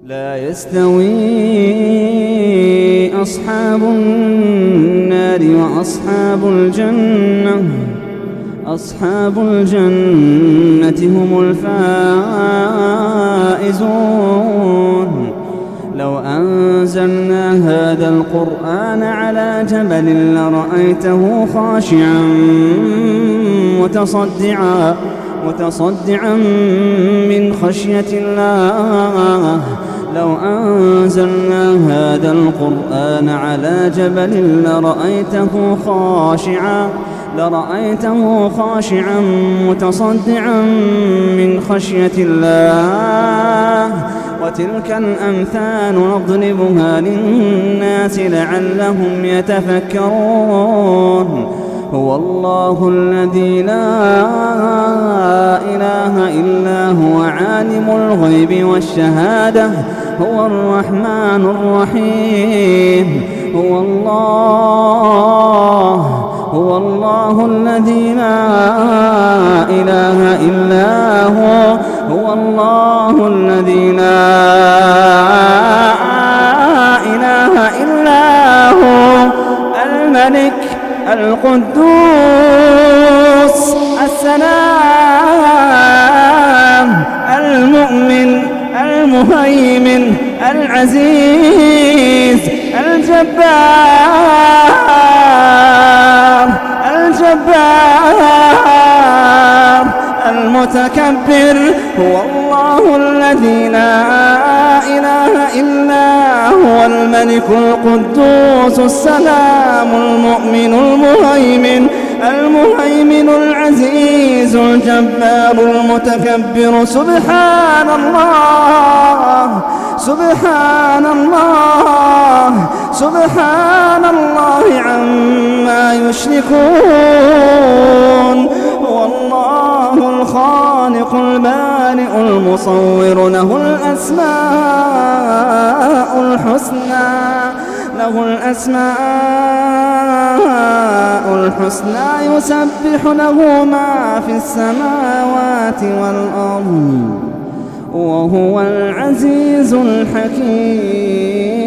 لا يستوي أصحاب النار وأصحاب الجنة، أصحاب الجنة هم الفائزون. لو أنزلنا هذا القرآن على جبل لرأيته خاشعا متصدعا من خشية الله. لو أنزلنا هذا القرآن على جبل لرأيته خاشعا متصدعا من خشية الله. وتلك الأمثال نضربها للناس لعلهم يتفكرون. هو الله الذي لا إله إلا هو عالم الغيب والشهادة، هو الرحمن الرحيم. هو الله الذي لا إله إلا هو، هو الله الذي لا إله إلا هو، الملك القدوس السلام المؤمن المهيمن العزيز الجبار المتكبر. هو الله الذي لا إله إلا هو، الملك القدوس السلام المؤمن المهيمن العزيز الجبار المتكبر. سبحان الله سبحان الله سبحان الله عما يشركون. هو الله الخالق البارئ المصور، له الأسماء الحسنى يسبح له ما في السماوات والأرض وهو العزيز الحكيم.